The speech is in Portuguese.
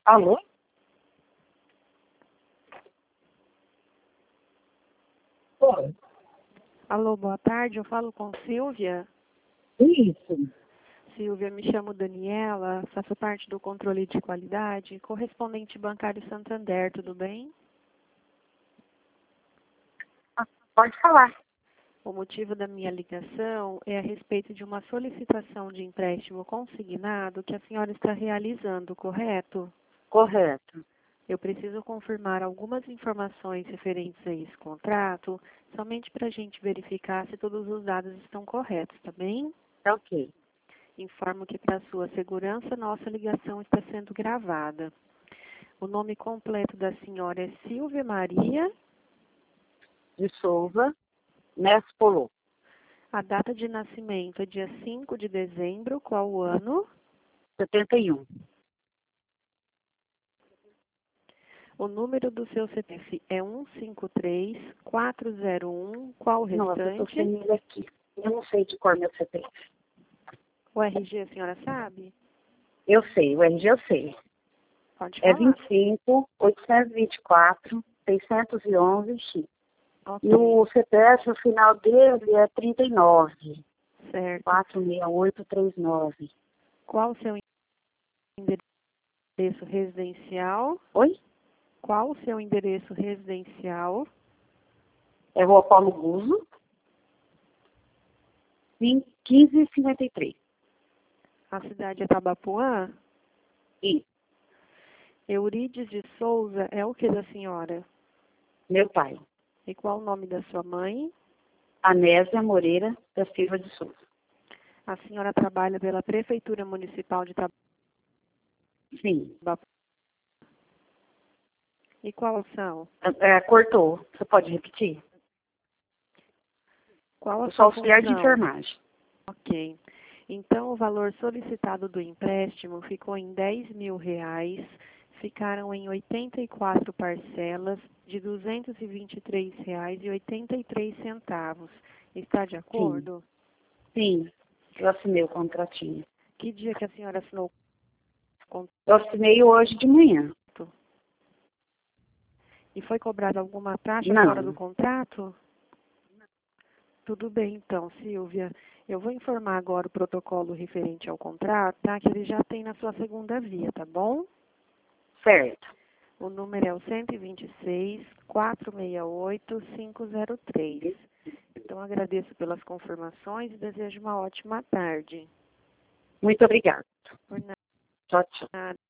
Alô? Oi. Alô, boa tarde. Eu falo com Silvia. Isso. Silvia, me chamo Daniela, faço parte do controle de qualidade, correspondente bancário Santander, tudo bem? Pode falar. O motivo da minha ligação é a respeito de uma solicitação de empréstimo consignado que a senhora está realizando, correto? Correto. Eu preciso confirmar algumas informações referentes a esse contrato, somente para a gente verificar se todos os dados estão corretos, tá bem? Tá ok. Informo que, para sua segurança, nossa ligação está sendo gravada. O nome completo da senhora é Silvia Maria. De Souza, Nespolo. A data de nascimento é dia 5 de dezembro. Qual o ano? 71. O número do seu CPF é 153401. Qual o Nossa, eu tô restante? sem ele aqui. Eu não sei de cor meu CPF. O RG a senhora sabe? Eu sei, o RG eu sei. Pode É falar. 25, 824, 611 X. Ok, E o CPF, o final dele é 39, certo. 46839. Qual o seu endereço residencial? Oi? Qual o seu endereço residencial? É Rua Paulo Guzo, 1553. A cidade é Tabapuã? E Eurides de Souza é o que da senhora? meu pai, E qual o nome da sua mãe? Anésia Moreira da Silva de Souza. A senhora trabalha pela Prefeitura Municipal de Sim. Tabapuã. E qual são? Cortou. Você pode repetir? Qual a Eu sou sua auxiliar de função? enfermagem. Ok. Então, o valor solicitado do empréstimo ficou em R$ 10.000. Ficaram em 84 parcelas de R$ 223,83. Está de Sim. acordo? Sim. Eu assinei o contratinho. Que dia que a senhora assinou o Eu assinei hoje de manhã. contrato? E foi cobrada alguma taxa fora do Não. contrato? Tudo bem, então, Silvia. Eu vou informar agora o protocolo referente ao contrato, tá? Que ele já tem na sua segunda via, tá bom? Certo. O número é o 126-468-503. Então, agradeço pelas confirmações e desejo uma ótima tarde. Muito obrigada. Por Tchau, tchau. nada.